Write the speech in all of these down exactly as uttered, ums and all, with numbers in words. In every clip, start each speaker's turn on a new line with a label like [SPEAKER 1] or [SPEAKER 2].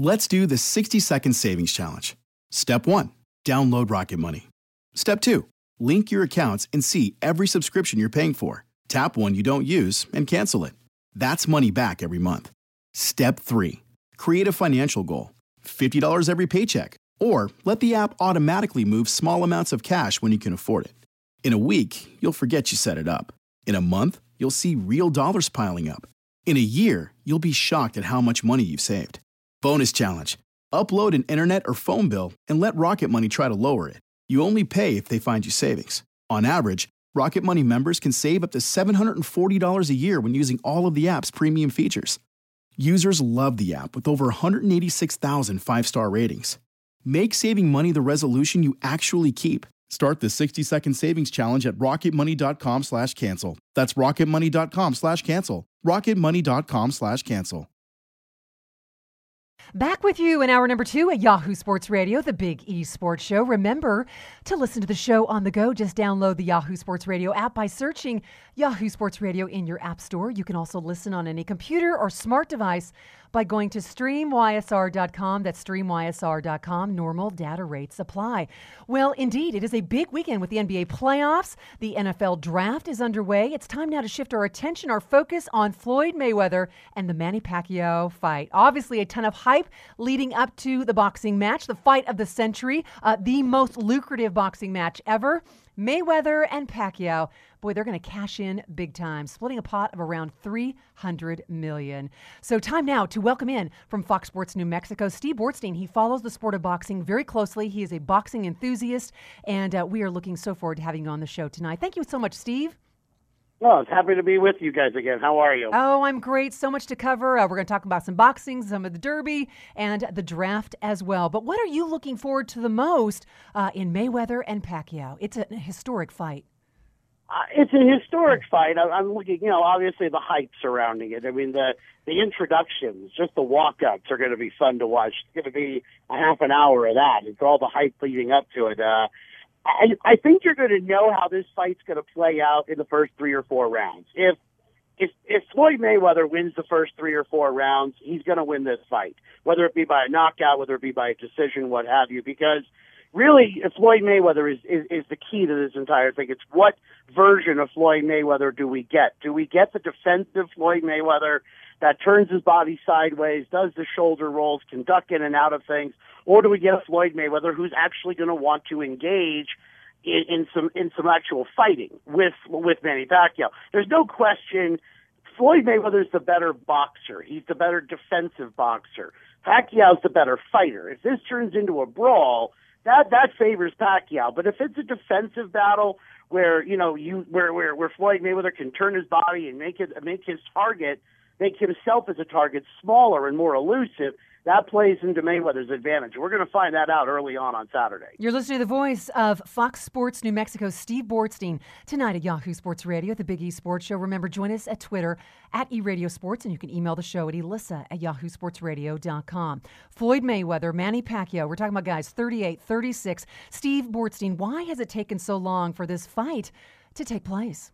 [SPEAKER 1] Let's do the sixty second savings challenge. Step one, download Rocket Money. Step two, link your accounts and see every subscription you're paying for. Tap one you don't use and cancel it. That's money back every month. Step three, create a financial goal. fifty dollars every paycheck. Or let the app automatically move small amounts of cash when you can afford it. In a week, you'll forget you set it up. In a month, you'll see real dollars piling up. In a year, you'll be shocked at how much money you've saved. Bonus challenge. Upload an internet or phone bill and let Rocket Money try to lower it. You only pay if they find you savings. On average, Rocket Money members can save up to seven hundred forty dollars a year when using all of the app's premium features. Users love the app with over one hundred eighty-six thousand five-star ratings. Make saving money the resolution you actually keep. Start the sixty second savings challenge at rocketmoney.com slash cancel. That's rocketmoney.com slash cancel. rocketmoney.com slash cancel.
[SPEAKER 2] Back with you in hour number two at Yahoo Sports Radio, the Big E Sports Show. Remember to listen to the show on the go. Just download the Yahoo Sports Radio app by searching Yahoo Sports Radio in your app store. You can also listen on any computer or smart device by going to stream y s r dot com. That's stream y s r dot com. Normal data rates apply. Well, indeed, it is a big weekend with the N B A playoffs. The N F L draft is underway. It's time now to shift our attention, our focus on Floyd Mayweather and the Manny Pacquiao fight. Obviously, a ton of hype leading up to the boxing match, the fight of the century, uh, the most lucrative boxing match ever. Mayweather and Pacquiao, boy, they're going to cash in big time, splitting a pot of around three hundred million dollars. So time now to welcome in from Fox Sports New Mexico, Steve Bortstein. He follows the sport of boxing very closely. He is a boxing enthusiast, and uh, we are looking so forward to having you on the show tonight. Thank you so much, Steve.
[SPEAKER 3] Well, it's happy to be with you guys again. How are you?
[SPEAKER 2] Oh, I'm great. So much to cover. Uh, we're going to talk about some boxing, some of the Derby, and the draft as well. But what are you looking forward to the most uh, in Mayweather and Pacquiao? It's a historic fight.
[SPEAKER 3] Uh, it's a historic fight. I, I'm looking, you know, obviously the hype surrounding it. I mean, the the introductions, just the walk-ups are going to be fun to watch. It's going to be a half an hour of that. It's all the hype leading up to it. Uh, I, I think you're going to know how this fight's going to play out in the first three or four rounds. If if if Floyd Mayweather wins the first three or four rounds, he's going to win this fight, whether it be by a knockout, whether it be by a decision, what have you, because really Floyd Mayweather is, is, is the key to this entire thing. It's what version of Floyd Mayweather do we get? Do we get the defensive Floyd Mayweather that turns his body sideways, does the shoulder rolls, can duck in and out of things, or do we get a Floyd Mayweather who's actually going to want to engage in, in some in some actual fighting with with Manny Pacquiao? There's no question Floyd Mayweather's the better boxer. He's the better defensive boxer. Pacquiao's the better fighter. If this turns into a brawl, that that favors Pacquiao. But if it's a defensive battle where you know you where where, where Floyd Mayweather can turn his body and make it make his target, make himself as a target smaller and more elusive, that plays into Mayweather's advantage. We're going to find that out early on on Saturday.
[SPEAKER 2] You're listening to the voice of Fox Sports New Mexico, Steve Bortstein, tonight at Yahoo Sports Radio, the Big E Sports Show. Remember, join us at Twitter, at eRadio Sports, and you can email the show at elissa at yahoo sports radio dot com. Floyd Mayweather, Manny Pacquiao, we're talking about guys thirty-eight, thirty-six. Steve Bortstein, why has it taken so long for this fight to take place?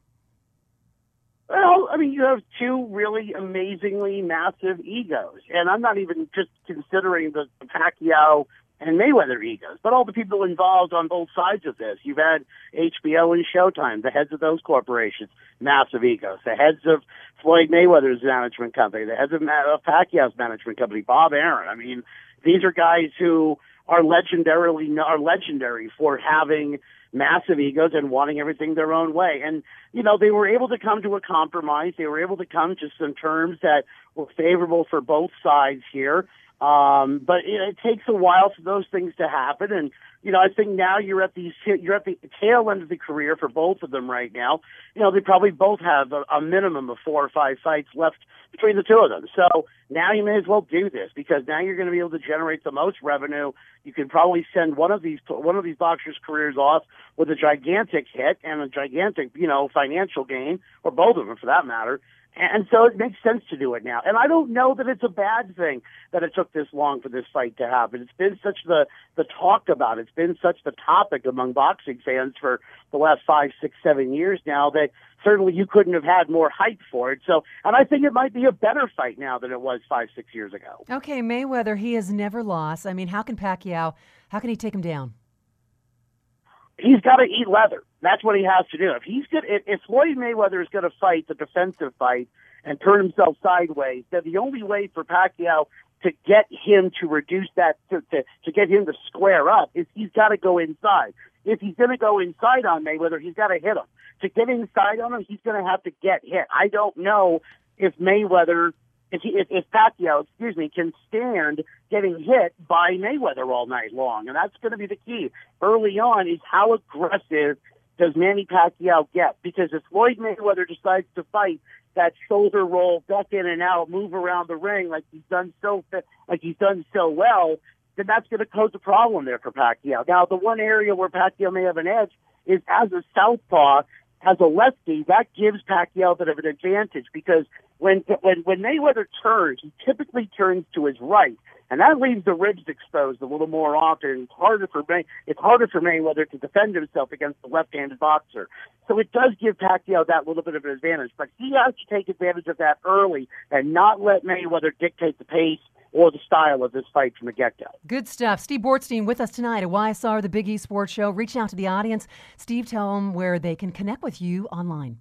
[SPEAKER 3] Well, I mean, you have two really amazingly massive egos, and I'm not even just considering the Pacquiao and Mayweather egos, but all the people involved on both sides of this. You've had H B O and Showtime, the heads of those corporations, massive egos. The heads of Floyd Mayweather's management company, the heads of Pacquiao's management company, Bob Arum. I mean, these are guys who are legendarily are legendary for having massive egos and wanting everything their own way. And, you know, they were able to come to a compromise. They were able to come to some terms that were favorable for both sides here. Um, but it, it takes a while for those things to happen. And, you know, I think now you're at these, you're at the tail end of the career for both of them right now. You know, they probably both have a, a minimum of four or five fights left between the two of them. So now you may as well do this because now you're going to be able to generate the most revenue. You can probably send one of these, one of these boxers' careers off with a gigantic hit and a gigantic, you know, financial gain, or both of them for that matter. And so it makes sense to do it now. And I don't know that it's a bad thing that it took this long for this fight to happen. It's been such the, the talk about it. It's been such the topic among boxing fans for the last five, six, seven years now that certainly you couldn't have had more hype for it. So, and I think it might be a better fight now than it was five, six years ago.
[SPEAKER 2] Okay, Mayweather, he has never lost. I mean, how can Pacquiao, how can he take him down?
[SPEAKER 3] He's got to eat leather. That's what he has to do. If he's good, if, if Floyd Mayweather is going to fight the defensive fight and turn himself sideways, then the only way for Pacquiao to get him to reduce that, to, to, to get him to square up, is he's got to go inside. If he's going to go inside on Mayweather, he's got to hit him. To get inside on him, he's going to have to get hit. I don't know if Mayweather, if, he, if, if Pacquiao, excuse me, can stand getting hit by Mayweather all night long. And that's going to be the key early on, is how aggressive does Manny Pacquiao get? Because if Floyd Mayweather decides to fight that shoulder roll, duck in and out, move around the ring like he's done so like he's done so well, then that's going to pose a problem there for Pacquiao. Now, the one area where Pacquiao may have an edge is as a southpaw, as a lefty, that gives Pacquiao a bit of an advantage, because when when when Mayweather turns, he typically turns to his right, and that leaves the ribs exposed a little more often. It's harder for May, it's harder for Mayweather to defend himself against the left-handed boxer. So it does give Pacquiao that little bit of an advantage, but he has to take advantage of that early and not let Mayweather dictate the pace or the style of this fight from the get-go.
[SPEAKER 2] Good stuff. Steve Bortstein with us tonight at Y S R, the Big E Sports Show. Reach out to the audience. Steve, tell them where they can connect with you online.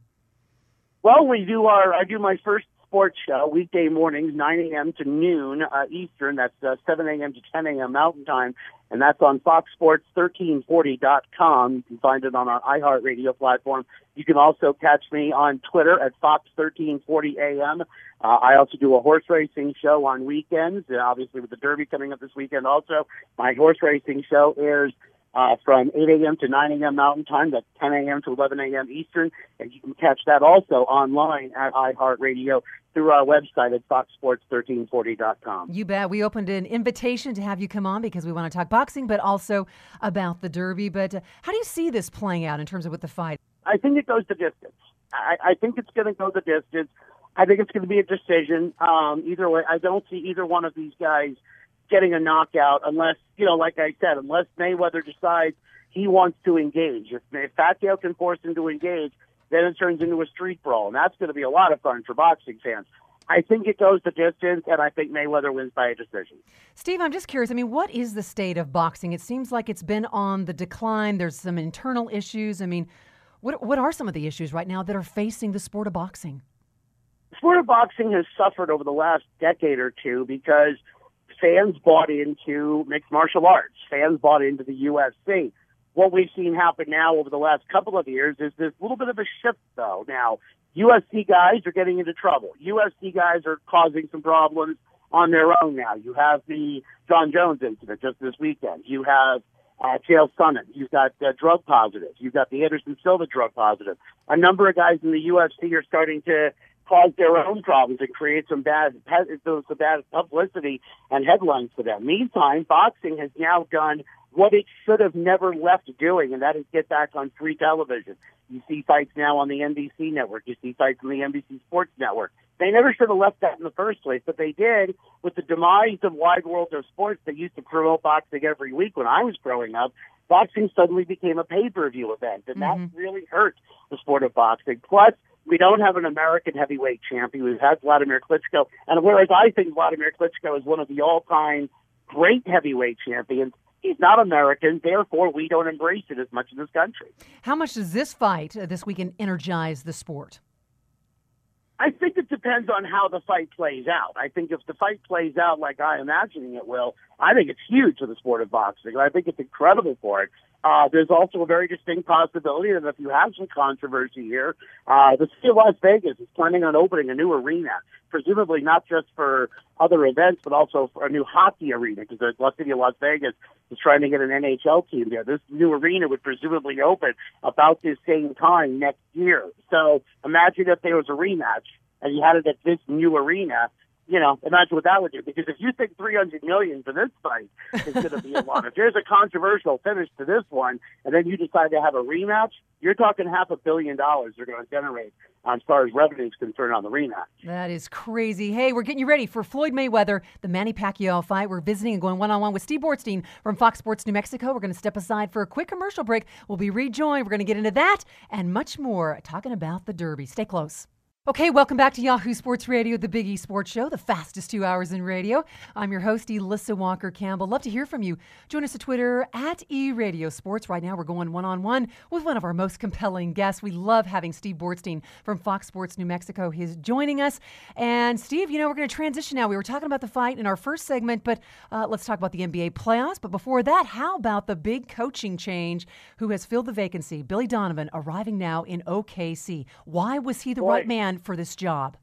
[SPEAKER 3] Well, we do our, I do my first sports show weekday mornings, nine a.m. to noon uh, Eastern. That's uh, seven a.m. to ten a.m. Mountain Time. And that's on fox sports thirteen forty dot com. You can find it on our iHeartRadio platform. You can also catch me on Twitter at Fox thirteen forty A M. Uh, I also do a horse racing show on weekends, and obviously with the Derby coming up this weekend also. My horse racing show airs uh, from eight a.m. to nine a.m. Mountain Time. That's ten a.m. to eleven a.m. Eastern. And you can catch that also online at iHeartRadio through our website at fox sports thirteen forty dot com.
[SPEAKER 2] You bet. We opened an invitation to have you come on because we want to talk boxing, but also about the Derby. But uh, how do you see this playing out in terms of with the fight?
[SPEAKER 3] I think it goes the distance. I, I think it's going to go the distance. I think it's going to be a decision. Um, either way, I don't see either one of these guys getting a knockout unless, you know, like I said, unless Mayweather decides he wants to engage. If, if Pacquiao can force him to engage, then it turns into a street brawl, and that's going to be a lot of fun for boxing fans. I think it goes the distance, and I think Mayweather wins by a decision.
[SPEAKER 2] Steve, I'm just curious. I mean, what is the state of boxing? It seems like it's been on the decline. There's some internal issues. I mean, what what are some of the issues right now that are facing the sport of boxing?
[SPEAKER 3] The sport of boxing has suffered over the last decade or two because fans bought into mixed martial arts. Fans bought into the U F C. What we've seen happen now over the last couple of years is this little bit of a shift, though. Now, U F C guys are getting into trouble. U F C guys are causing some problems on their own now. You have the John Jones incident just this weekend. You have uh, Chael Sonnen. You've got uh, drug positives. You've got the Anderson Silva drug positive. A number of guys in the U F C are starting to cause their own problems and create some bad, some bad publicity and headlines for them. Meantime, boxing has now done what it should have never left doing, and that is get back on free television. You see fights now on the N B C network. You see fights on the N B C Sports Network. They never should have left that in the first place, but they did with the demise of Wide World of Sports that used to promote boxing every week when I was growing up. Boxing suddenly became a pay-per-view event, and mm-hmm. that really hurt the sport of boxing. Plus, we don't have an American heavyweight champion. We've had Vladimir Klitschko, and whereas I think Vladimir Klitschko is one of the all-time great heavyweight champions, he's not American, therefore we don't embrace it as much in this country.
[SPEAKER 2] How much does this fight uh, this weekend energize the sport?
[SPEAKER 3] I think it depends on how the fight plays out. I think if the fight plays out like I'm imagining it will, I think it's huge for the sport of boxing. I think it's incredible for it. Uh, there's also a very distinct possibility that if you have some controversy here, uh, the city of Las Vegas is planning on opening a new arena, presumably not just for other events, but also for a new hockey arena, because the city of Las Vegas is trying to get an N H L team there. This new arena would presumably open about the same time next year. So imagine if there was a rematch and you had it at this new arena. You know, imagine what that would do. Because if you think three hundred million dollars for this fight is going to be a lot, if there's a controversial finish to this one, and then you decide to have a rematch, you're talking half a billion dollars they're going to generate as far as revenue is concerned on the rematch.
[SPEAKER 2] That is crazy. Hey, we're getting you ready for Floyd Mayweather, the Manny Pacquiao fight. We're visiting and going one-on-one with Steve Bortstein from Fox Sports New Mexico. We're going to step aside for a quick commercial break. We'll be rejoined. We're going to get into that and much more, talking about the Derby. Stay close. Okay, welcome back to Yahoo Sports Radio, the Big E Sports Show, the fastest two hours in radio. I'm your host, Elissa Walker-Campbell. Love to hear from you. Join us at Twitter, at eRadioSports. Right now, we're going one-on-one with one of our most compelling guests. We love having Steve Bortstein from Fox Sports New Mexico. He's joining us. And, Steve, you know, we're going to transition now. We were talking about the fight in our first segment, but uh, let's talk about the N B A playoffs. But before that, how about the big coaching change? Who has filled the vacancy? Billy Donovan arriving now in O K C. Why was he the
[SPEAKER 3] Boy.
[SPEAKER 2] right man for this job?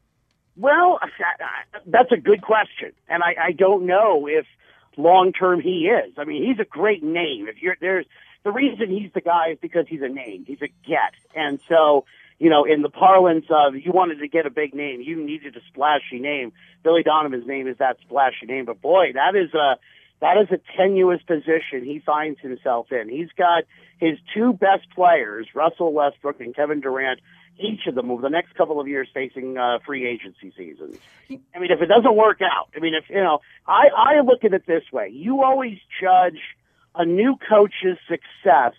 [SPEAKER 3] Well, that's a good question, and I, I don't know if long-term he is. I mean, he's a great name. If you're there's the reason he's the guy is because he's a name. He's a get, and so you know, in the parlance of you wanted to get a big name, you needed a splashy name. Billy Donovan's name is that splashy name, but boy, that is a that is a tenuous position he finds himself in. He's got his two best players, Russell Westbrook and Kevin Durant, each of them over the next couple of years facing uh, free agency seasons. I mean, if it doesn't work out, I mean, if, you know, I, I look at it this way. You always judge a new coach's success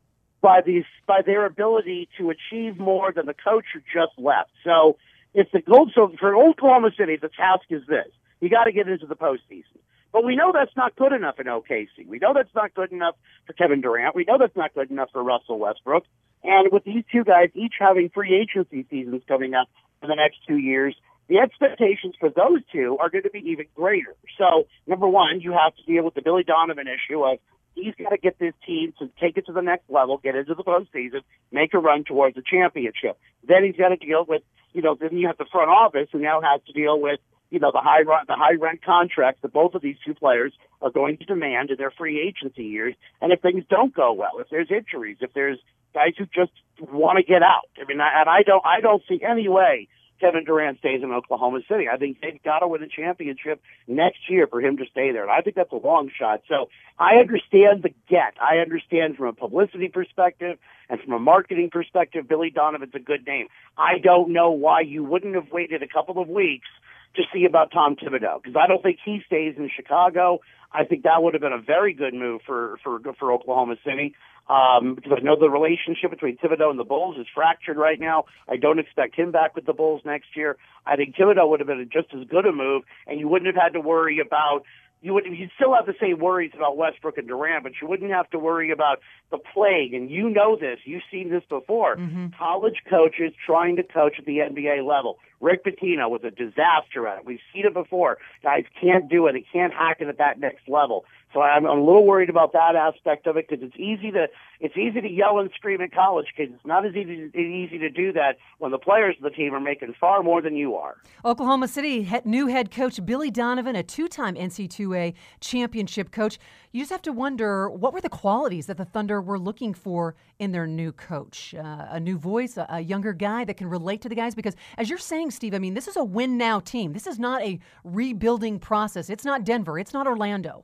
[SPEAKER 3] by these, by their ability to achieve more than the coach who just left. So if the gold, so for Oklahoma City, the task is this. You got to get into the postseason. But we know that's not good enough in O K C. We know that's not good enough for Kevin Durant. We know that's not good enough for Russell Westbrook. And with these two guys each having free agency seasons coming up for the next two years, the expectations for those two are going to be even greater. So, number one, you have to deal with the Billy Donovan issue of he's got to get this team to take it to the next level, get into the postseason, make a run towards a championship. Then he's got to deal with, you know, then you have the front office who now has to deal with, you know, the high the high rent contracts that both of these two players are going to demand in their free agency years. And if things don't go well, if there's injuries, if there's guys who just want to get out, I mean, and I don't I don't see any way Kevin Durant stays in Oklahoma City. I think they've got to win a championship next year for him to stay there, and I think that's a long shot. So I understand the get. I understand from a publicity perspective and from a marketing perspective, Billy Donovan's a good name. I don't know why you wouldn't have waited a couple of weeks to see about Tom Thibodeau, because I don't think he stays in Chicago. I think that would have been a very good move for for for Oklahoma City, um, because I know the relationship between Thibodeau and the Bulls is fractured right now. I don't expect him back with the Bulls next year. I think Thibodeau would have been just as good a move, and you wouldn't have had to worry about you would you'd still have the same worries about Westbrook and Durant, but you wouldn't have to worry about the plague. And you know this. You've seen this before. Mm-hmm. College coaches trying to coach at the N B A level. Rick Pitino was a disaster at it. We've seen it before. Guys can't do it. They can't hack it at that next level. So I'm, I'm a little worried about that aspect of it, because it's easy to it's easy to yell and scream at college kids. It's not as easy easy to do that when the players of the team are making far more than you are.
[SPEAKER 2] Oklahoma City he- new head coach Billy Donovan, a two-time N C double A championship coach. You just have to wonder, what were the qualities that the Thunder were looking for in their new coach? Uh, a new voice, a, a younger guy that can relate to the guys? Because as you're saying, Steve, I mean, this is a win-now team. This is not a rebuilding process. It's not Denver. It's not Orlando.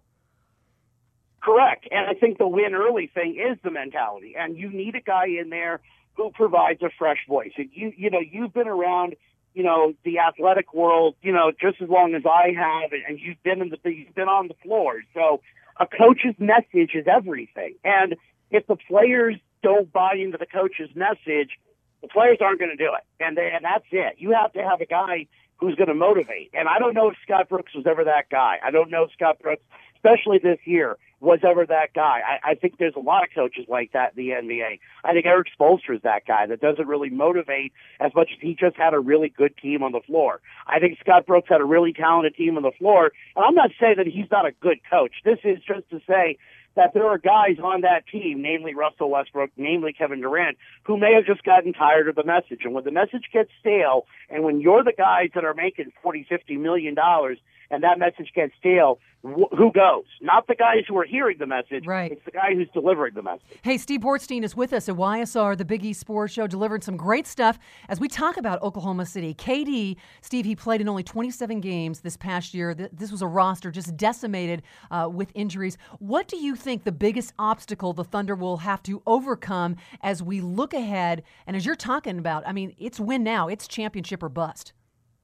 [SPEAKER 3] Correct. And I think the win early thing is the mentality. And you need a guy in there who provides a fresh voice. And you, you know, you've been around, you know, the athletic world, you know, just as long as I have, and you've been in the, you've been on the floor. So a coach's message is everything. And if the players don't buy into the coach's message, the players aren't going to do it. And they, and that's it. You have to have a guy who's going to motivate. And I don't know if Scott Brooks was ever that guy. I don't know if Scott Brooks, especially this year, was ever that guy. I, I think there's a lot of coaches like that in the N B A. I think Eric Spoelstra is that guy that doesn't really motivate as much as he just had a really good team on the floor. I think Scott Brooks had a really talented team on the floor. And I'm not saying that he's not a good coach. This is just to say that there are guys on that team, namely Russell Westbrook, namely Kevin Durant, who may have just gotten tired of the message. And when the message gets stale, and when you're the guys that are making forty, fifty million dollars, and that message gets stale, wh- who goes? Not the guys who are hearing the message.
[SPEAKER 2] Right.
[SPEAKER 3] It's the guy who's delivering the message.
[SPEAKER 2] Hey, Steve Bortstein is with us at Y S R, the Big East Sports Show, delivering some great stuff as we talk about Oklahoma City. K D, Steve, he played in only twenty-seven games this past year. This was a roster just decimated uh, with injuries. What do you think the biggest obstacle the Thunder will have to overcome as we look ahead? And as you're talking about, I mean, it's win now. It's championship or bust.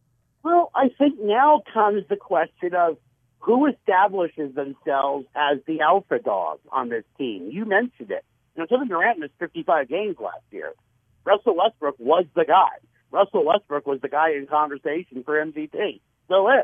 [SPEAKER 3] Well, I think now comes the question of who establishes themselves as the alpha dog on this team. You mentioned it. You know, Kevin Durant missed fifty-five games last year. Russell Westbrook was the guy. Russell Westbrook was the guy in conversation for M V P. Still is.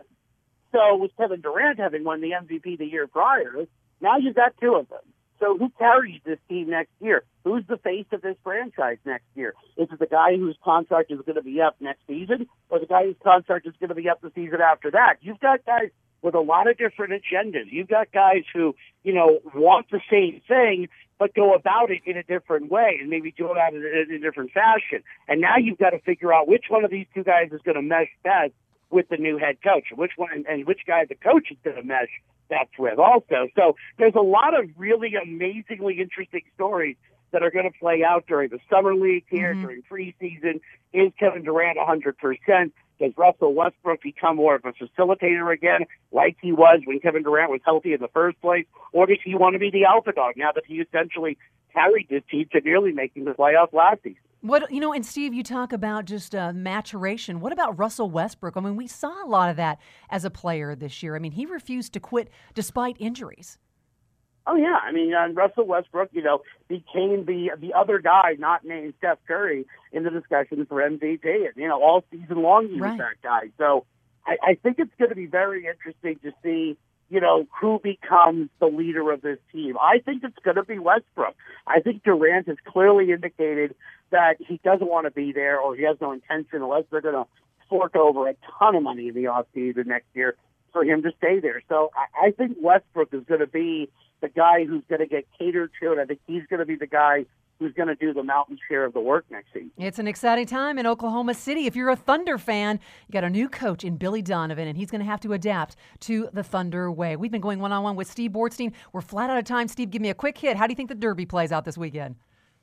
[SPEAKER 3] So with Kevin Durant having won the M V P the year prior, now you've got two of them. So who carries this team next year? Who's the face of this franchise next year? Is it the guy whose contract is going to be up next season, or the guy whose contract is going to be up the season after that? You've got guys with a lot of different agendas. You've got guys who, you know, want the same thing, but go about it in a different way and maybe do it out in a, in a different fashion. And now you've got to figure out which one of these two guys is going to mesh best with the new head coach, which one, and which guy the coach is going to mesh best with also. So there's a lot of really amazingly interesting stories that are going to play out during the summer league here, mm-hmm. during preseason. Is Kevin Durant one hundred percent? Does Russell Westbrook become more of a facilitator again, like he was when Kevin Durant was healthy in the first place? Or does he want to be the alpha dog now that he essentially carried this team to nearly making the playoffs last season?
[SPEAKER 2] What, you know, and Steve, you talk about just uh, maturation. What about Russell Westbrook? I mean, we saw a lot of that as a player this year. I mean, he refused to quit despite injuries.
[SPEAKER 3] Oh, yeah. I mean, uh, Russell Westbrook, you know, became the the other guy not named Steph Curry in the discussion for M V P. And, you know, all season long he was
[SPEAKER 2] right.
[SPEAKER 3] that guy. So I, I think it's going to be very interesting to see, you know, who becomes the leader of this team. I think it's going to be Westbrook. I think Durant has clearly indicated that he doesn't want to be there, or he has no intention, unless they're going to fork over a ton of money in the offseason next year for him to stay there. So I, I think Westbrook is going to be the guy who's going to get catered to, and I think he's going to be the guy who's going to do the mountain share of the work next season.
[SPEAKER 2] It's an exciting time in Oklahoma City. If you're a Thunder fan, you got a new coach in Billy Donovan, and he's going to have to adapt to the Thunder way. We've been going one-on-one with Steve Bortstein. We're flat out of time. Steve, give me a quick hit. How do you think the Derby plays out this weekend?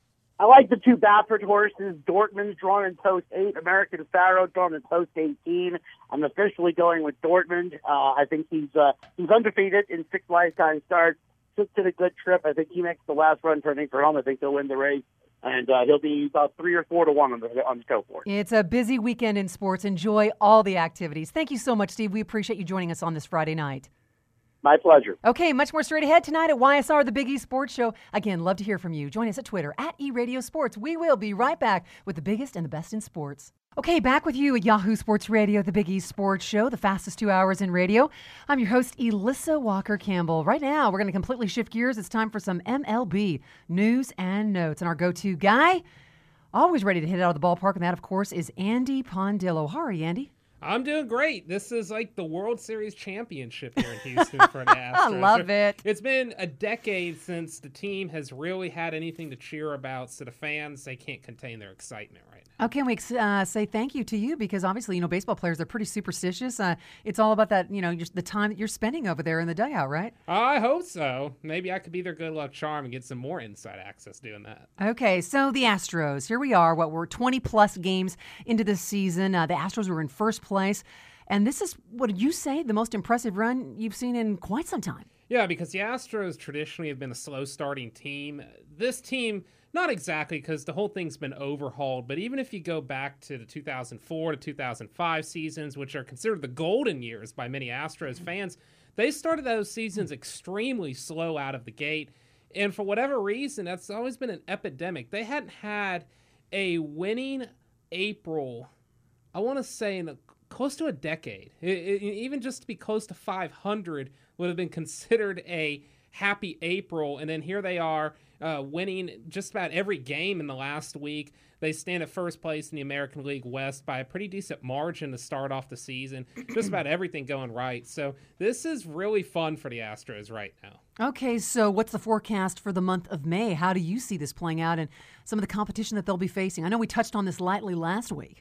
[SPEAKER 3] I like the two Baffert horses. Dortmund's drawn in post eight. American Pharaoh drawn in post eighteen. I'm officially going with Dortmund. Uh, I think he's uh, he's undefeated in six lifetime starts. Just did a good trip. I think he makes the last run turning for home. I think he'll win the race. And uh, he'll be about three or four to one on the, on the toe for it.
[SPEAKER 2] It's a busy weekend in sports. Enjoy all the activities. Thank you so much, Steve. We appreciate you joining us on this Friday night.
[SPEAKER 3] My pleasure.
[SPEAKER 2] Okay, much more straight ahead tonight at Y S R, the Big East Sports Show. Again, love to hear from you. Join us at Twitter, at eRadioSports. We will be right back with the biggest and the best in sports. Okay, back with you at Yahoo Sports Radio, the Big East Sports Show, the fastest two hours in radio. I'm your host, Elissa Walker-Campbell. Right now, we're going to completely shift gears. It's time for some M L B news and notes. And our go-to guy, always ready to hit it out of the ballpark, and that, of course, is Andy Pondillo. How are you, Andy?
[SPEAKER 4] I'm doing great. This is like the World Series championship here in Houston for the Astros.
[SPEAKER 2] I love it.
[SPEAKER 4] It's been a decade since the team has really had anything to cheer about, so the fans, they can't contain their excitement right now.
[SPEAKER 2] How can we uh, say thank you to you? Because obviously, you know, baseball players are pretty superstitious. Uh, it's all about that, you know, just the time that you're spending over there in the dugout, right?
[SPEAKER 4] I hope so. Maybe I could be their good luck charm and get some more inside access doing that.
[SPEAKER 2] Okay, so the Astros, here we are. What, we're twenty-plus games into this season. Uh, the Astros were in first place. And this is, what did you say, the most impressive run you've seen in quite some time?
[SPEAKER 4] Yeah, because the Astros traditionally have been a slow-starting team. This team, not exactly, because the whole thing's been overhauled, but even if you go back to the two thousand four to two thousand five seasons, which are considered the golden years by many Astros fans, they started those seasons extremely slow out of the gate. And for whatever reason, that's always been an epidemic. They hadn't had a winning April, I want to say, in a, close to a decade. It, it, even just to be close to five hundred would have been considered a happy April. And then here they are uh, winning just about every game in the last week. They stand at first place in the American League West by a pretty decent margin to start off the season. Just about everything going right. So this is really fun for the Astros right now.
[SPEAKER 2] Okay, so what's the forecast for the month of May? How do you see this playing out and some of the competition that they'll be facing? I know we touched on this lightly last week.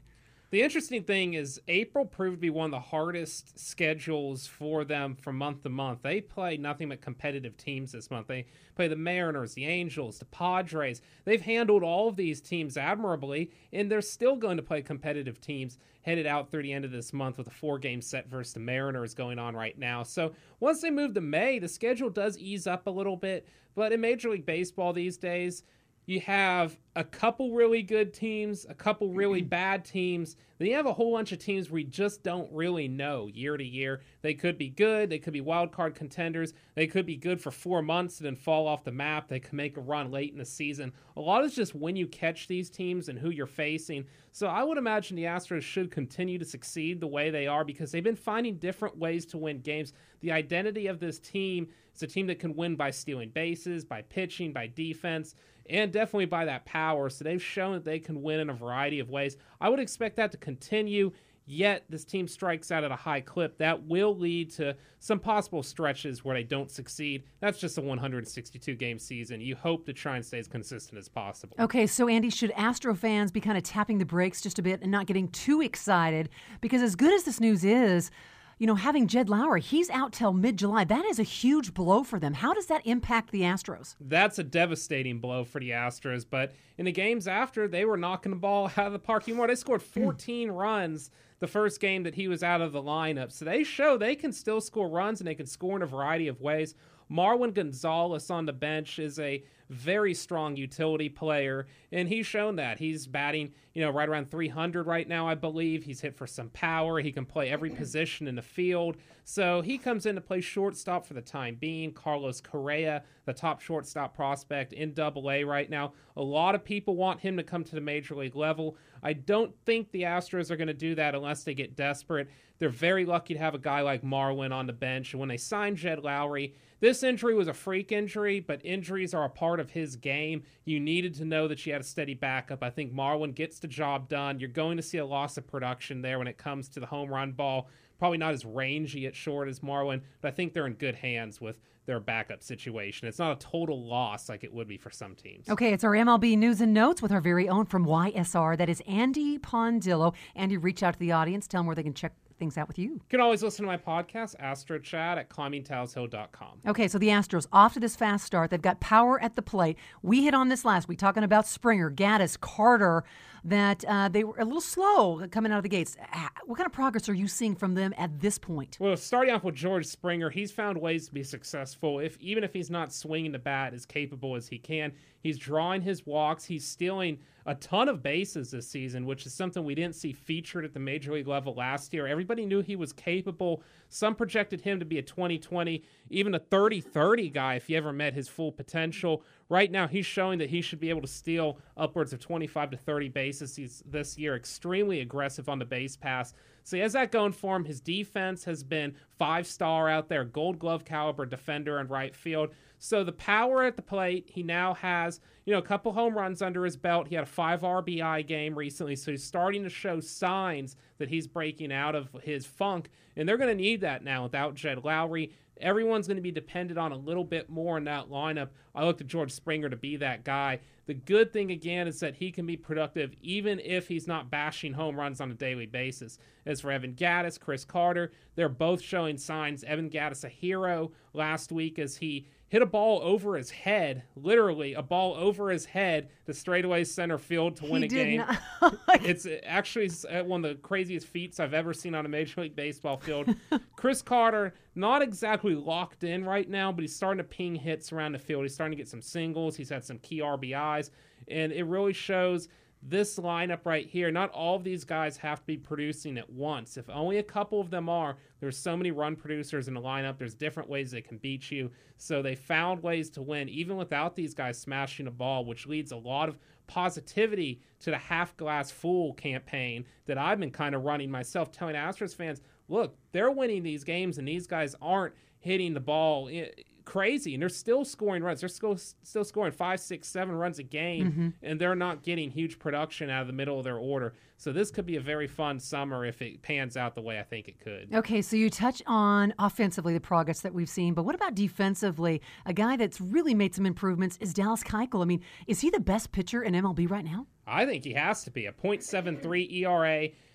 [SPEAKER 4] The interesting thing is April proved to be one of the hardest schedules for them from month to month. They play nothing but competitive teams this month. They play the Mariners, the Angels, the Padres. They've handled all of these teams admirably, and they're still going to play competitive teams headed out through the end of this month with a four-game set versus the Mariners going on right now. So once they move to May, the schedule does ease up a little bit, but in Major League Baseball these days, you have a couple really good teams, a couple really bad teams. Then you have a whole bunch of teams where you just don't really know year to year. They could be good. They could be wild card contenders. They could be good for four months and then fall off the map. They could make a run late in the season. A lot is just when you catch these teams and who you're facing. So I would imagine the Astros should continue to succeed the way they are because they've been finding different ways to win games. The identity of this team is a team that can win by stealing bases, by pitching, by defense, and definitely by that power. So they've shown that they can win in a variety of ways. I would expect that to continue, yet this team strikes out at a high clip. That will lead to some possible stretches where they don't succeed. That's just a one hundred sixty-two game season. You hope to try and stay as consistent as possible.
[SPEAKER 2] Okay, so Andy, should Astro fans be kind of tapping the brakes just a bit and not getting too excited? Because as good as this news is, you know, having Jed Lowrie, he's out till mid-July. That is a huge blow for them. How does that impact the Astros?
[SPEAKER 4] That's a devastating blow for the Astros. But in the games after, they were knocking the ball out of the park even more. They scored fourteen runs the first game that he was out of the lineup. So they show they can still score runs and they can score in a variety of ways. Marwin Gonzalez on the bench is a very strong utility player, and he's shown that. He's batting, you know, right around three hundred right now, I believe. He's hit for some power. He can play every position in the field. So he comes in to play shortstop for the time being. Carlos Correa, the top shortstop prospect in Double A right now. A lot of people want him to come to the Major League level. I don't think the Astros are going to do that unless they get desperate. They're very lucky to have a guy like Marwin on the bench. And when they signed Jed Lowrie, this injury was a freak injury, but injuries are a part of his game. You needed to know that you had a steady backup. I think Marwin gets the job done. You're going to see a loss of production there when it comes to the home run ball. Probably not as rangy at short as Marwin, but I think they're in good hands with their backup situation. It's not a total loss like it would be for some teams.
[SPEAKER 2] Okay, it's our M L B News and Notes with our very own from Y S R. That is Andy Pondillo. Andy, reach out to the audience. Tell them where they can check things out with you.
[SPEAKER 4] You can always listen to my podcast, Astro Chat, at climbing towels hill dot com.
[SPEAKER 2] Okay, so the Astros, off to this fast start. They've got power at the plate. We hit on this last week, talking about Springer, Gaddis, Carter, that uh, they were a little slow coming out of the gates. What kind of progress are you seeing from them at this point?
[SPEAKER 4] Well, starting off with George Springer, he's found ways to be successful. If even if he's not swinging the bat as capable as he can, he's drawing his walks. He's stealing a ton of bases this season, which is something we didn't see featured at the Major League level last year. Everybody knew he was capable. Some projected him to be a twenty twenty, even a thirty thirty guy if he ever met his full potential. Right now, he's showing that he should be able to steal upwards of twenty-five to thirty bases he's, this year. Extremely aggressive on the base pass. So he has that going for him. His defense has been five-star out there, gold glove caliber defender in right field. So the power at the plate, he now has, you know, a couple home runs under his belt. He had a five R B I game recently, so he's starting to show signs that he's breaking out of his funk, and they're going to need that now without Jed Lowrie. Everyone's going to be dependent on a little bit more in that lineup. I look to George Springer to be that guy. The good thing, again, is that he can be productive even if he's not bashing home runs on a daily basis. As for Evan Gattis, Chris Carter, they're both showing signs. Evan Gattis, a hero last week as he hit a ball over his head, literally a ball over his head to straightaway center field to win
[SPEAKER 2] he
[SPEAKER 4] a
[SPEAKER 2] did
[SPEAKER 4] game.
[SPEAKER 2] Not.
[SPEAKER 4] It's actually one of the craziest feats I've ever seen on a Major League Baseball field. Chris Carter, not exactly locked in right now, but he's starting to ping hits around the field. He's starting to get some singles. He's had some key R B Is, and it really shows this lineup right here. Not all of these guys have to be producing at once. If only a couple of them are, there's so many run producers in the lineup. There's different ways they can beat you. So they found ways to win even without these guys smashing the ball, which leads a lot of positivity to the half glass full campaign that I've been kind of running myself, telling Astros fans, look, they're winning these games and these guys aren't hitting the ball crazy, and they're still scoring runs. They're still still scoring five, six, seven runs a game, mm-hmm. and they're not getting huge production out of the middle of their order. So this could be a very fun summer if it pans out the way I think it could.
[SPEAKER 2] Okay, so you touch on offensively the progress that we've seen, but what about defensively? A guy that's really made some improvements is Dallas Keuchel. I mean, is he the best pitcher in M L B right now?
[SPEAKER 4] I think he has to be. A point seven three E R A.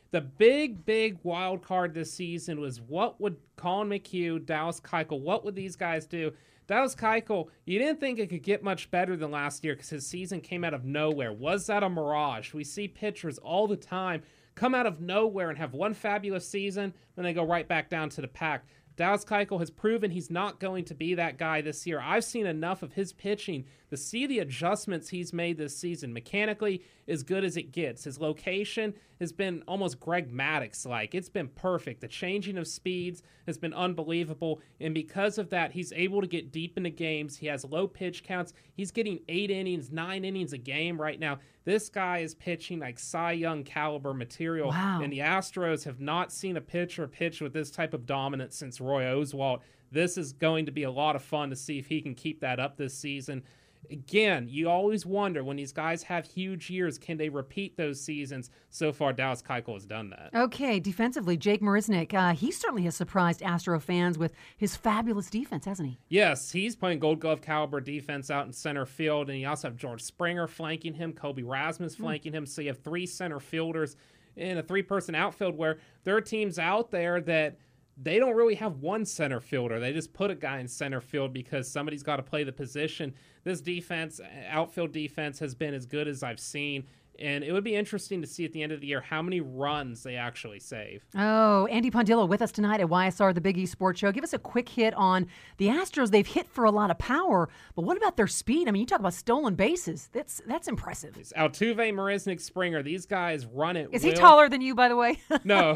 [SPEAKER 4] The big, big wild card this season was what would Colin McHugh, Dallas Keuchel, what would these guys do? Dallas Keuchel, you didn't think it could get much better than last year because his season came out of nowhere. Was that a mirage? We see pitchers all the time come out of nowhere and have one fabulous season, then they go right back down to the pack. Dallas Keuchel has proven he's not going to be that guy this year. I've seen enough of his pitching to see the adjustments he's made this season. Mechanically, as good as it gets. His location has been almost Greg Maddux-like. It's been perfect. The changing of speeds has been unbelievable, and because of that, he's able to get deep into games. He has low pitch counts. He's getting eight innings, nine innings a game right now. This guy is pitching like Cy Young caliber material,
[SPEAKER 2] wow.
[SPEAKER 4] and the Astros have not seen a pitcher pitch with this type of dominance since Roy Oswalt. This is going to be a lot of fun to see if he can keep that up this season. Again, you always wonder when these guys have huge years, can they repeat those seasons? So far, Dallas Keuchel has done that.
[SPEAKER 2] Okay, defensively, Jake Marisnick, uh, he certainly has surprised Astro fans with his fabulous defense, hasn't he?
[SPEAKER 4] Yes, he's playing Gold Glove caliber defense out in center field, and you also have George Springer flanking him, Kobe Rasmus flanking mm. him, so you have three center fielders in a three-person outfield where there are teams out there that they don't really have one center fielder. They just put a guy in center field because somebody's got to play the position. This defense, outfield defense, has been as good as I've seen. And it would be interesting to see at the end of the year how many runs they actually save.
[SPEAKER 2] Oh, Andy Pondillo with us tonight at Y S R, the Big East Sports Show. Give us a quick hit on the Astros. They've hit for a lot of power, but what about their speed? I mean, you talk about stolen bases. That's that's impressive.
[SPEAKER 4] It's Altuve, Marisnick, Springer. These guys run it.
[SPEAKER 2] Is
[SPEAKER 4] will.
[SPEAKER 2] he taller than you, by the way?
[SPEAKER 4] No,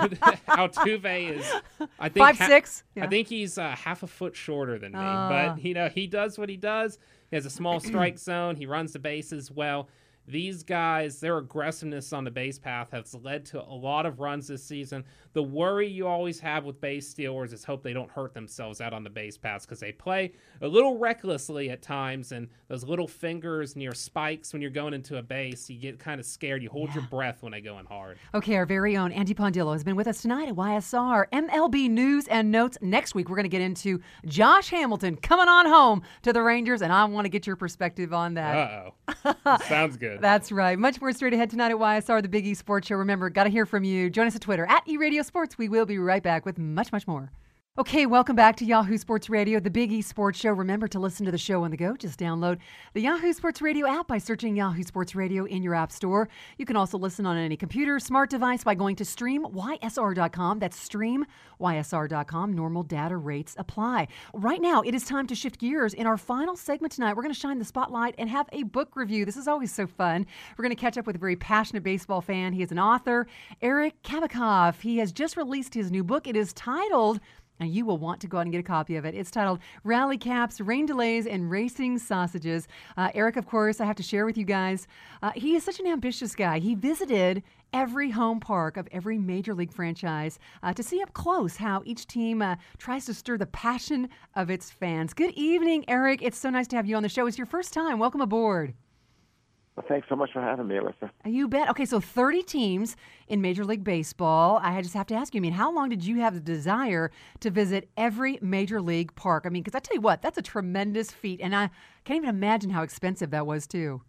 [SPEAKER 4] Altuve is, I think,
[SPEAKER 2] five
[SPEAKER 4] ha-
[SPEAKER 2] six. Yeah.
[SPEAKER 4] I think he's uh, half a foot shorter than me.
[SPEAKER 2] Uh.
[SPEAKER 4] But you know, he does what he does. He has a small strike zone. He runs the bases well. These guys, their aggressiveness on the base path has led to a lot of runs this season. The worry you always have with base stealers is hope they don't hurt themselves out on the base paths because they play a little recklessly at times, and those little fingers near spikes when you're going into a base, you get kind of scared. You hold yeah. your breath when they go in hard.
[SPEAKER 2] Okay, our very own Andy Pondillo has been with us tonight at Y S R. M L B news and notes. Next week, we're going to get into Josh Hamilton coming on home to the Rangers, and I want to get your perspective on that.
[SPEAKER 4] Uh-oh. Sounds good.
[SPEAKER 2] That's right. Much more straight ahead tonight at Y S R, the Big East Sports Show. Remember, got to hear from you. Join us at Twitter, at eRadio Sports. We will be right back with much, much more. Okay, welcome back to Yahoo Sports Radio, the Big East Sports Show. Remember to listen to the show on the go. Just download the Yahoo Sports Radio app by searching Yahoo Sports Radio in your app store. You can also listen on any computer, smart device by going to stream Y S R dot com. That's stream Y S R dot com. Normal data rates apply. Right now, it is time to shift gears. In our final segment tonight, we're going to shine the spotlight and have a book review. This is always so fun. We're going to catch up with a very passionate baseball fan. He is an author, Eric Kabikoff. He has just released his new book. It is titled, and you will want to go out and get a copy of it. It's titled Rally Caps, Rain Delays, and Racing Sausages. Uh, Eric, of course, I have to share with you guys, uh, he is such an ambitious guy. He visited every home park of every major league franchise uh, to see up close how each team uh, tries to stir the passion of its fans. Good evening, Eric. It's so nice to have you on the show. It's your first time. Welcome aboard.
[SPEAKER 5] Well, thanks so much for having me, Alyssa.
[SPEAKER 2] You bet. Okay, so thirty teams in Major League Baseball. I just have to ask you, I mean, how long did you have the desire to visit every Major League park? I mean, because I tell you what, that's a tremendous feat, and I can't even imagine how expensive that was, too.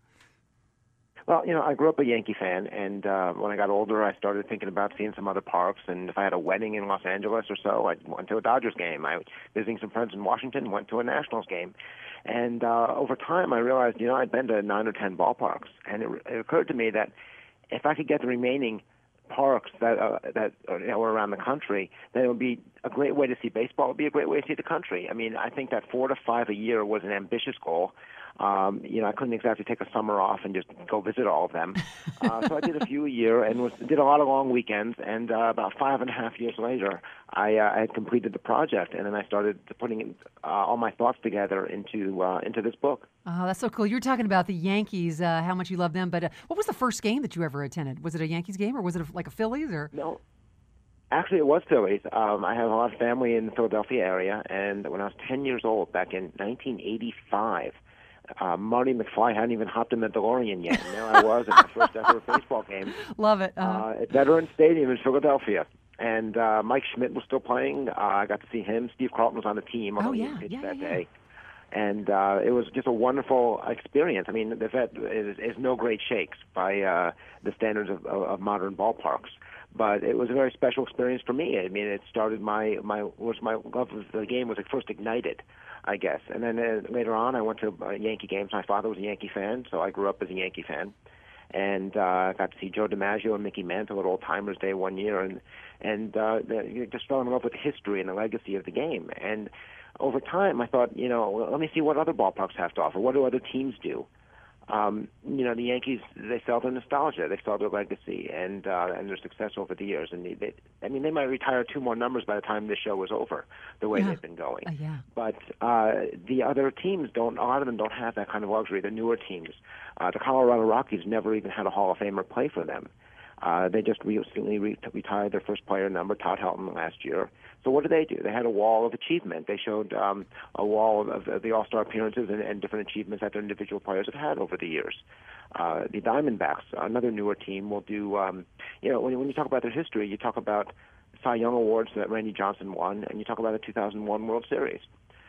[SPEAKER 5] Well, you know, I grew up a Yankee fan, and uh, when I got older, I started thinking about seeing some other parks, and if I had a wedding in Los Angeles or so, I went to a Dodgers game. I was visiting some friends in Washington, went to a Nationals game. And uh, over time, I realized, you know, I'd been to nine or ten ballparks, and it, it occurred to me that if I could get the remaining parks that uh, that uh, you know, were around the country, then it would be a great way to see baseball. It would be a great way to see the country. I mean, I think that four to five a year was an ambitious goal. Um, you know, I couldn't exactly take a summer off and just go visit all of them. Uh, so I did a few a year and was, did a lot of long weekends. And uh, about five and a half years later, I, uh, I had completed the project, and then I started putting uh, all my thoughts together into uh, into this book.
[SPEAKER 2] Oh, that's so cool. You were talking about the Yankees, uh, how much you love them. But uh, what was the first game that you ever attended? Was it a Yankees game, or was it a, like a Phillies? Or
[SPEAKER 5] no. Actually, it was Phillies. Um, I have a lot of family in the Philadelphia area, and when I was ten years old, back in nineteen eighty-five, Uh, Marty McFly hadn't even hopped in the DeLorean yet, and there I was at my first ever baseball game.
[SPEAKER 2] Love it. Uh-huh.
[SPEAKER 5] Uh, at Veterans Stadium in Philadelphia. And uh, Mike Schmidt was still playing. Uh, I got to see him. Steve Carlton was on the team, although
[SPEAKER 2] oh, yeah,
[SPEAKER 5] he pitched
[SPEAKER 2] yeah,
[SPEAKER 5] that
[SPEAKER 2] yeah.
[SPEAKER 5] day. And uh, it was just a wonderful experience. I mean, the vet is, is no great shakes by uh, the standards of, of, of modern ballparks. But it was a very special experience for me. I mean, it started my my was my love of the game was like first ignited, I guess. And then uh, later on, I went to uh, Yankee games. My father was a Yankee fan, so I grew up as a Yankee fan. And uh, I got to see Joe DiMaggio and Mickey Mantle at Old Timers Day one year, and and uh, the, you just fell in love with the history and the legacy of the game. And over time, I thought, you know, well, let me see what other ballparks have to offer. What do other teams do? Um, you know, the Yankees, they sell their nostalgia, they sell their legacy, and uh, and their success over the years. And they, they, I mean, they might retire two more numbers by the time this show is over, the way
[SPEAKER 2] yeah.
[SPEAKER 5] they've been going.
[SPEAKER 2] Uh, yeah.
[SPEAKER 5] But uh, the other teams don't. A lot of them don't have that kind of luxury. The newer teams, uh, the Colorado Rockies, never even had a Hall of Famer play for them. Uh, they just recently re- retired their first player number, Todd Helton, last year. So what did they do? They had a wall of achievement. They showed um, a wall of, of the All-Star appearances and, and different achievements that their individual players have had over the years. Uh, the Diamondbacks, another newer team, will do, um, you know, when, when you talk about their history, you talk about Cy Young Awards that Randy Johnson won, and you talk about the two thousand one World Series.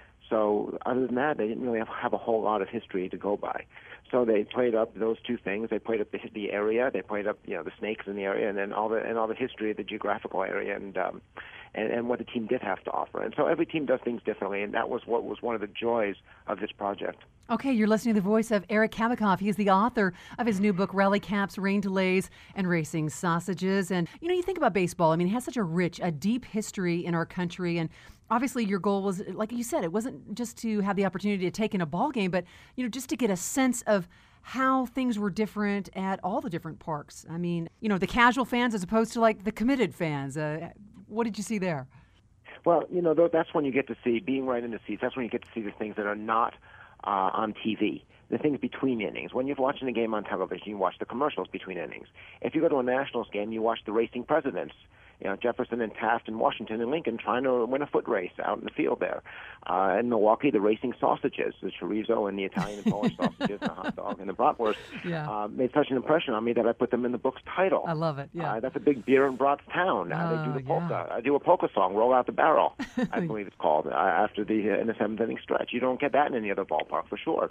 [SPEAKER 5] So other than that, they didn't really have, have a whole lot of history to go by. So they played up those two things. They played up the, the area. They played up, you know, the snakes in the area, and then all the and all the history of the geographical area, and um, and, and what the team did have to offer. And so every team does things differently, and that was what was one of the joys of this project.
[SPEAKER 2] Okay, you're listening to the voice of Eric Kabikoff. He is the author of his new book, Rally Caps, Rain Delays, and Racing Sausages. And, you know, you think about baseball. I mean, it has such a rich, a deep history in our country. And obviously your goal was, like you said, it wasn't just to have the opportunity to take in a ball game, but, you know, just to get a sense of how things were different at all the different parks. I mean, you know, the casual fans as opposed to, like, the committed fans. Uh, what did you see there?
[SPEAKER 5] Well, you know, that's when you get to see, being right in the seats, that's when you get to see the things that are not Uh, on T V, the things between innings. When you're watching a game on television, you watch the commercials between innings. If you go to a Nationals game, you watch the racing presidents, you know, Jefferson and Taft and Washington and Lincoln trying to win a foot race out in the field there. Uh, in Milwaukee, the racing sausages, the chorizo and the Italian and Polish sausages, the hot dog and the bratwurst,
[SPEAKER 2] Yeah.
[SPEAKER 5] uh, made such an impression on me that I put them in the book's title.
[SPEAKER 2] I love it, yeah.
[SPEAKER 5] Uh, that's a big beer and brats town. Uh,
[SPEAKER 2] Oh,
[SPEAKER 5] they do the polka.
[SPEAKER 2] yeah.
[SPEAKER 5] I do a polka song, Roll Out the Barrel, I believe it's called, uh, after the uh, in the seventh inning stretch. You don't get that in any other ballpark, for sure.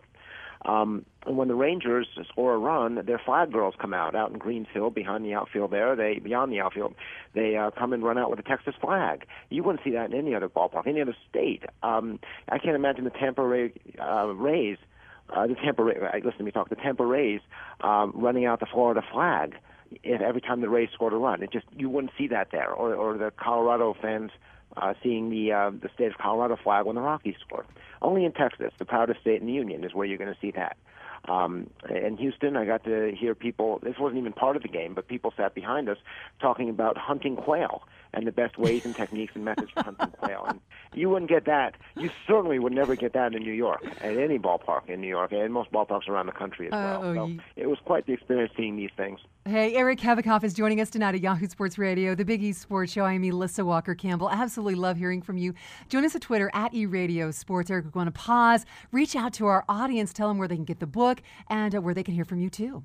[SPEAKER 5] Um, and when the Rangers score a run, their flag girls come out out in Greens Hill behind the outfield there. They beyond the outfield, they uh, come and run out with a Texas flag. You wouldn't see that in any other ballpark, any other state. Um, I can't imagine the Tampa Ray, uh, Rays, uh, the Tampa Ray, listen to me talk, the Tampa Rays um, running out the Florida flag if every time the Rays scored a run. It just you wouldn't see that there, or or the Colorado fans. Uh, seeing the uh, the state of Colorado flag when the Rockies score. Only in Texas, the proudest state in the union, is where you're going to see that. Um, in Houston, I got to hear people, this wasn't even part of the game, but people sat behind us talking about hunting quail and the best ways and techniques and methods for hunting quail. And you wouldn't get that. You certainly would never get that in New York, at any ballpark in New York, and most ballparks around the country as well.
[SPEAKER 2] Oh,
[SPEAKER 5] so
[SPEAKER 2] you...
[SPEAKER 5] it was quite the experience seeing these things.
[SPEAKER 2] Hey, Eric Kabikoff is joining us tonight at Yahoo Sports Radio, the Big East Sports Show. I'm Melissa Walker-Campbell. Absolutely love hearing from you. Join us at Twitter, at eRadio Sports. Eric, we're going to pause, reach out to our audience, tell them where they can get the book, and uh, where they can hear from you, too.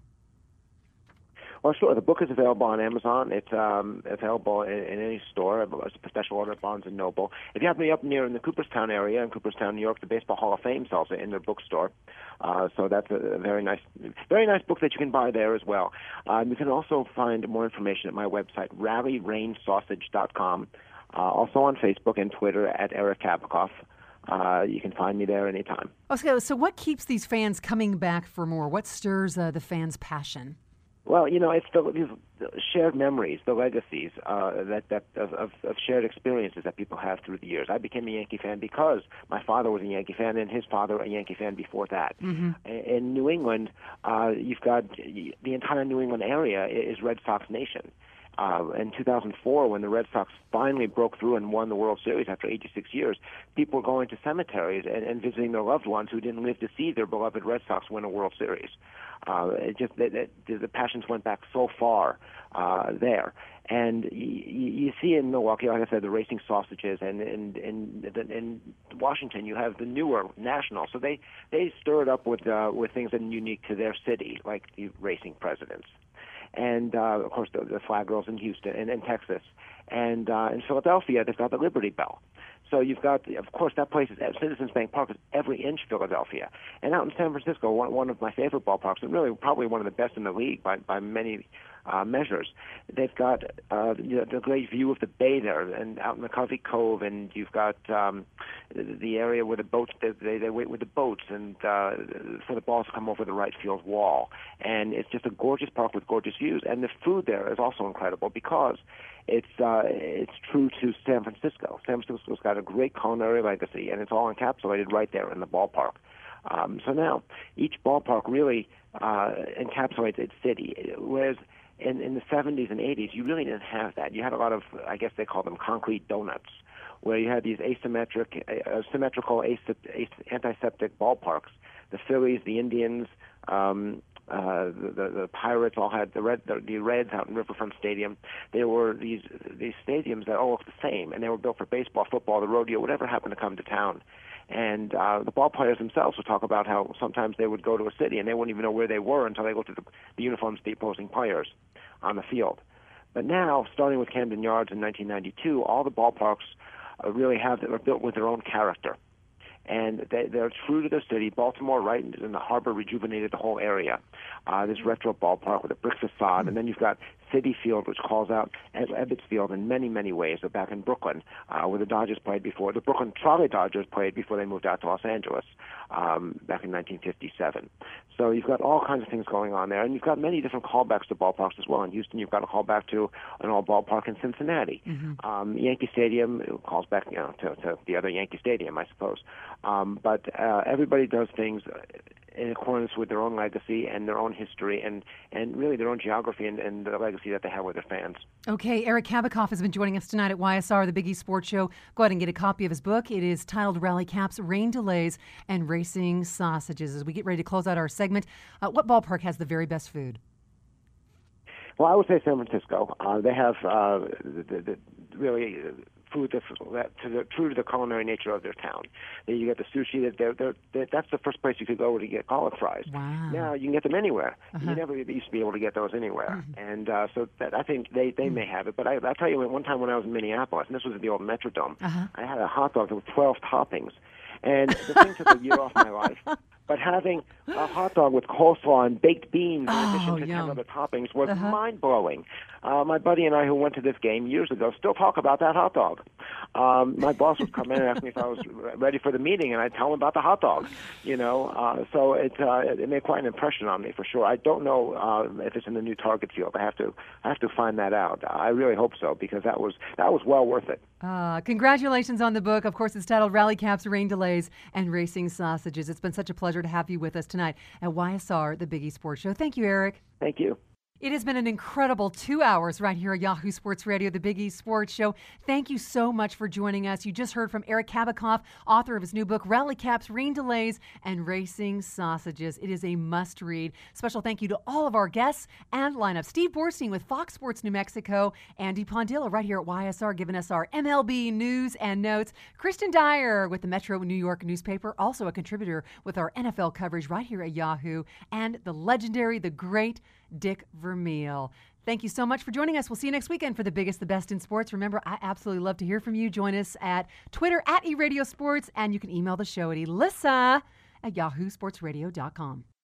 [SPEAKER 5] Well, sure. The book is available on Amazon. It's um, available in, in any store. It's a special order at Barnes and Noble. If you happen to be up near in the Cooperstown area, in Cooperstown, New York, the Baseball Hall of Fame sells it in their bookstore. Uh, so that's a very nice, very nice book that you can buy there as well. Um, you can also find more information at my website, rally rain sausage dot com. Uh, also on Facebook and Twitter at Eric Kabikoff. Uh, you can find me there anytime.
[SPEAKER 2] Okay, so what keeps these fans coming back for more? What stirs uh, the fans' passion?
[SPEAKER 5] Well, you know, it's the, the shared memories, the legacies uh, that that of, of, of shared experiences that people have through the years. I became a Yankee fan because my father was a Yankee fan, and his father a Yankee fan before that. Mm-hmm. In New England, uh, you've got the entire New England area is Red Sox nation. Uh, in two thousand four, when the Red Sox finally broke through and won the World Series after eighty-six years, people were going to cemeteries and, and visiting their loved ones who didn't live to see their beloved Red Sox win a World Series. Uh, it just it, it, the passions went back so far uh, there. And you, you see in Milwaukee, like I said, the racing sausages, and in in, in Washington you have the newer Nationals. So they they stir it up with uh, with things that are unique to their city, like the racing presidents. And, uh, of course, the, the flag girls in Houston and in Texas. And uh, in Philadelphia, they've got the Liberty Bell. So you've got, of course, that place is at Citizens Bank Park is every inch Philadelphia. And out in San Francisco, one, one of my favorite ballparks, and really probably one of the best in the league by, by many uh, measures. They've got uh, you know, the great view of the bay there, and out in the Covey Cove, and you've got um, the, the area where the boats they, they, they wait with the boats, and uh, for the balls to come over the right field wall. And it's just a gorgeous park with gorgeous views. And the food there is also incredible because it's uh, it's true to San Francisco. San Francisco's got a great culinary legacy, and it's all encapsulated right there in the ballpark. Um, so now each ballpark really uh, encapsulates its city, whereas in, in the seventies and eighties, you really didn't have that. You had a lot of, I guess they call them concrete donuts, where you had these asymmetric, uh, symmetrical, as- as- antiseptic ballparks. The Phillies, the Indians, um, uh, the, the the Pirates all had the red the, the Reds out in Riverfront Stadium. There were these these stadiums that all looked the same, and they were built for baseball, football, the rodeo, whatever happened to come to town. And uh, the ball players themselves would talk about how sometimes they would go to a city and they wouldn't even know where they were until they looked at the, the uniforms of the opposing players on the field. But now, starting with Camden Yards in nineteen ninety-two, all the ballparks uh, really have are built with their own character. And they, they're true to their city. Baltimore, right in the harbor, rejuvenated the whole area. Uh, this retro ballpark with a brick facade, and then you've got Citi Field, which calls out Ebbets Field in many, many ways. They're back in Brooklyn, uh, where the Dodgers played before. The Brooklyn Trolley Dodgers played before they moved out to Los Angeles um, back in nineteen fifty-seven. So you've got all kinds of things going on there, and you've got many different callbacks to ballparks as well. In Houston, you've got a callback to an old ballpark in Cincinnati. Mm-hmm. Um, Yankee Stadium calls back, you know, to, to the other Yankee Stadium, I suppose. Um, but uh, everybody does things in accordance with their own legacy and their own history and, and really their own geography and, and the legacy that they have with their fans.
[SPEAKER 2] Okay, Eric Kabikoff has been joining us tonight at Y S R, the Big East Sports Show. Go ahead and get a copy of his book. It is titled Rally Caps, Rain Delays, and Racing Sausages. As we get ready to close out our segment, uh, what ballpark has the very best food?
[SPEAKER 5] Well, I would say San Francisco. Uh, they have uh, the, the, the really uh, food that's that, to the, true to the culinary nature of their town. Then you get the sushi. That they're, they're, they're, that's the first place you could go to get collard fries.
[SPEAKER 2] Wow.
[SPEAKER 5] Now you can get them anywhere.
[SPEAKER 2] Uh-huh.
[SPEAKER 5] You never used to be able to get those anywhere. Mm-hmm. And uh, so that, I think they, they mm-hmm. may have it. But I, I'll tell you, one time when I was in Minneapolis, and this was at the old Metrodome, uh-huh. I had a hot dog with twelve toppings. And the thing took a year off my life. But having a hot dog with coleslaw and baked beans in
[SPEAKER 2] oh,
[SPEAKER 5] addition to
[SPEAKER 2] yum.
[SPEAKER 5] ten other toppings was
[SPEAKER 2] uh-huh.
[SPEAKER 5] mind-blowing. Uh, my buddy and I, who went to this game years ago, still talk about that hot dog. Um, my boss would come in and ask me if I was ready for the meeting, and I'd tell him about the hot dog. You know, uh, so it uh, it made quite an impression on me for sure. I don't know uh, if it's in the new Target field. I have to I have to find that out. I really hope so because that was that was well worth it.
[SPEAKER 2] Uh, congratulations on the book. Of course, it's titled Rally Caps, Rain Delays, and Racing Sausages. It's been such a pleasure to have you with us tonight at Y S R, the Big East Sports Show. Thank you, Eric.
[SPEAKER 5] Thank you.
[SPEAKER 2] It has been an incredible two hours right here at Yahoo Sports Radio, the Big East Sports Show. Thank you so much for joining us. You just heard from Eric Kabikoff, author of his new book, Rally Caps, Rain Delays, and Racing Sausages. It is a must-read. Special thank you to all of our guests and lineup. Steve Borstein with Fox Sports New Mexico, Andy Pondilla right here at Y S R giving us our M L B news and notes, Kristen Dyer with the Metro New York newspaper, also a contributor with our N F L coverage right here at Yahoo, and the legendary, the great Dick Vermeil. Thank you so much for joining us. We'll see you next weekend for the biggest, the best in sports. Remember, I absolutely love to hear from you. Join us at Twitter at eRadioSports, and you can email the show at elissa at yahoo sports radio dot com.